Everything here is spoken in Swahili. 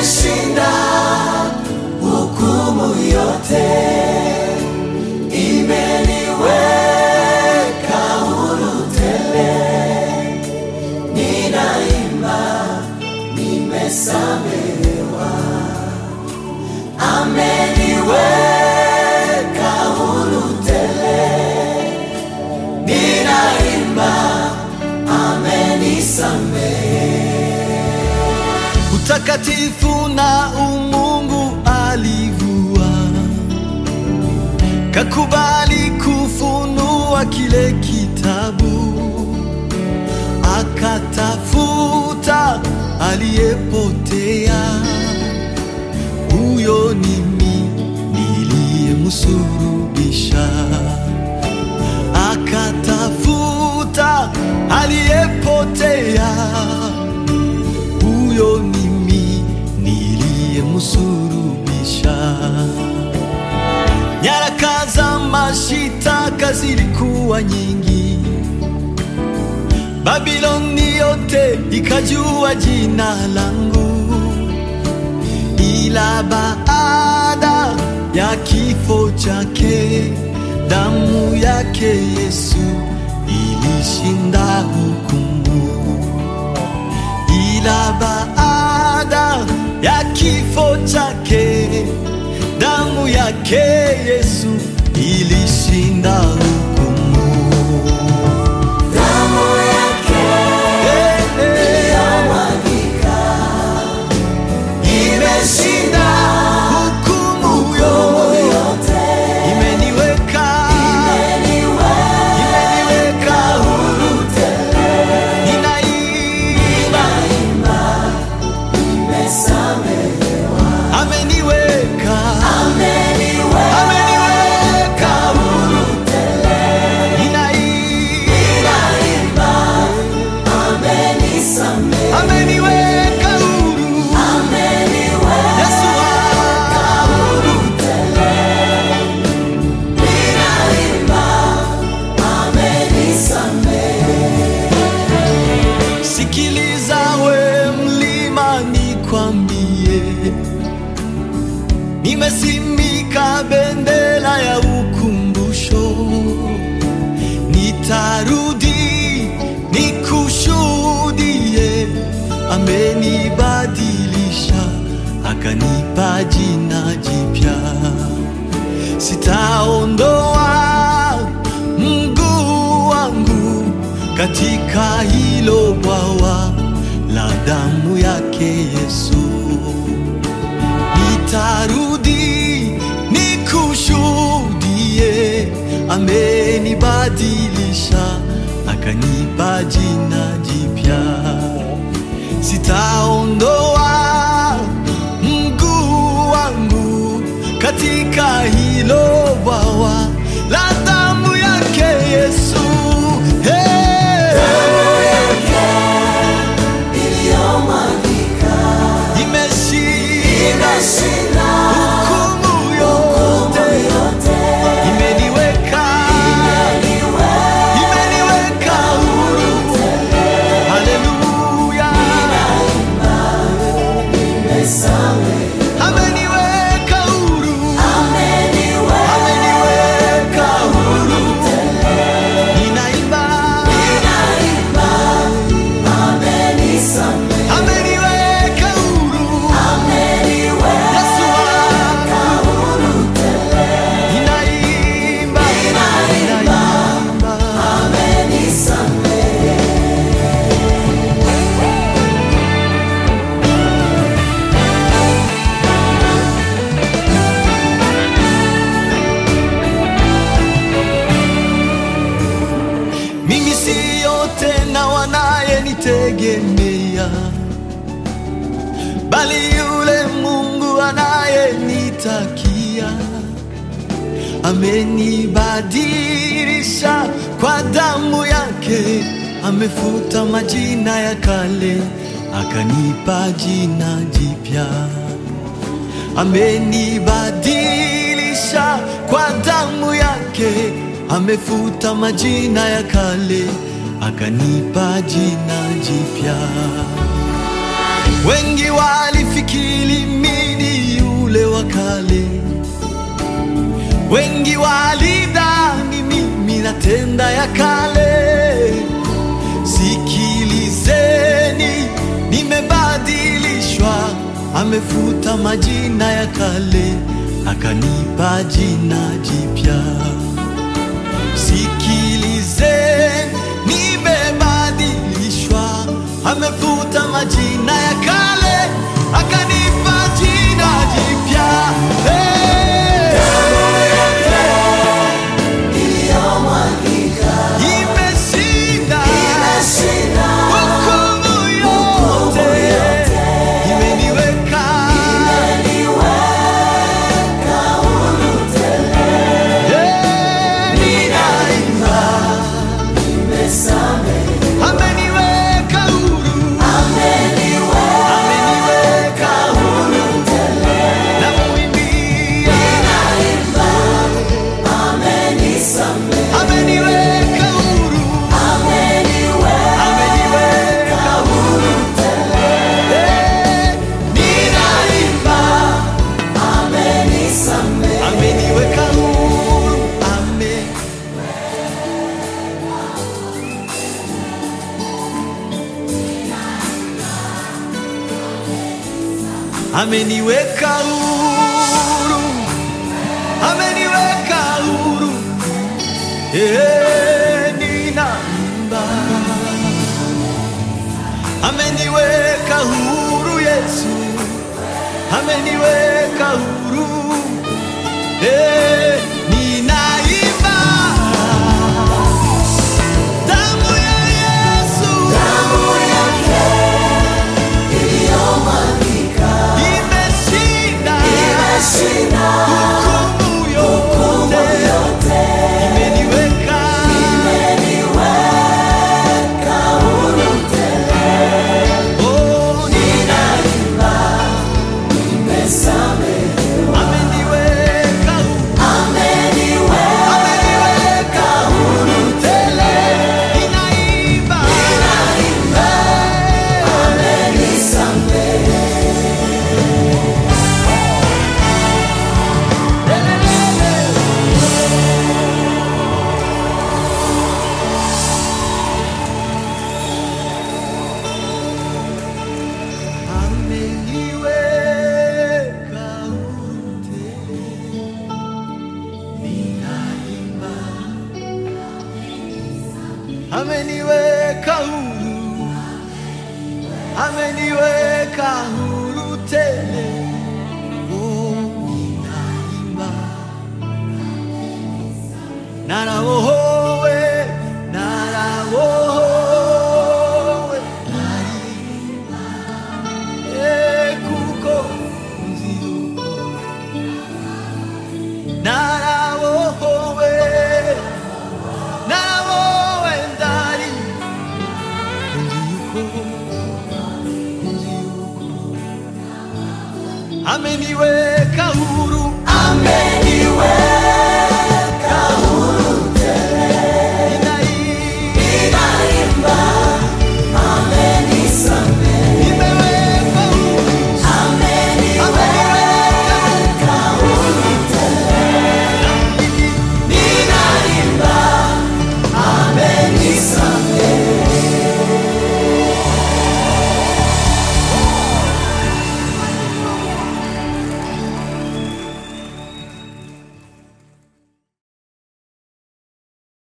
imeshinda hukumu yote, imeniweka huru tele. Ninaimba nimesamehewa, ameniweka huru tele. Ninaimba amenisamehe. Utakatifu na umungu alivua, kakubali kufunua kile kitabu, akatafuta aliyepotea. Huyo ni mimi niliyemsulubisha, akatafuta aliyepotea. Huyo ni mimi niliyemsulubisha. Nyaraka za mashitaka zilikuwa nyingi, Babiloni yote ikajua jina langu. Ila baada ya kifo chake, damu yake Yesu ilishinda hukumu. Ila baada ya kifo chake, damu yake Yesu ilishinda hukumu. Damu yake iliyomwagika imeshinda hukumu yote, imeniweka huru tele. Ninaimba nimesamehewa, ameniweka huru tele. Ninaimba amenisamehe, ameniweka huru. Yesu huru tele. Ninaimba amenisamehe. Sikiliza we mlima, nikwambie, nimesimika bendera ya ukumbusho. Nitarudi nikushuhudie, amenibadilisha akanipa jina jipya. Sitaondoa mguu wangu katika hilo bwawa la damu yake Yesu. Nitarudi nikushuhudie, amenibadilisha akanipa jina jipya. Sitaondoa mguu wangu katika hilo bwawa la damu yake Yesu. Damu yake iliyomwagika imeshinda hukumu yote, imeniweka huru. Haleluya, ameniweka huru, ameniweka huru. Ninaimba ameniweka huru. Yesu wangu, ninaimba mimi siyo tena wanayenitegemea, bali yule Mungu anayenitakia. Amenibadilisha kwa damu yake, amefuta majina ya kale, akanipa jina jipya. Amenibadilisha kwa damu yake, amefuta majina ya kale, akanipa jina jipya. Wengi walifi nikilimini yule wa kale. Wengi walidhani mimi natenda ya kale. Sikilizeni, nimebadilishwa, amefuta majina ya kale, akanipa jina jipya. Sikilizeni, nimebadilishwa, amefuta majina ya kale, akanipa jina jipya. Ameniweka huru, ameniweka huru, ninaimba. Ameniweka huru Yesu, ameniweka huru, ninaimba. Damu ya Yesu, damu yake iliyomwagika imeshinda hukumu yote. Imeniweka huru tele. Oh, ninaimba, nimesamehewa. Ameniweka huru tele. Ninaimba, amenisamehe. Ameniweka huru, ameniweka huru tele. Oh, ninaimba. Narawohowe, narawohowe, naimba. Kuko nziuko. Narawohowe, narawohowe, ndari. Ameniweka huru.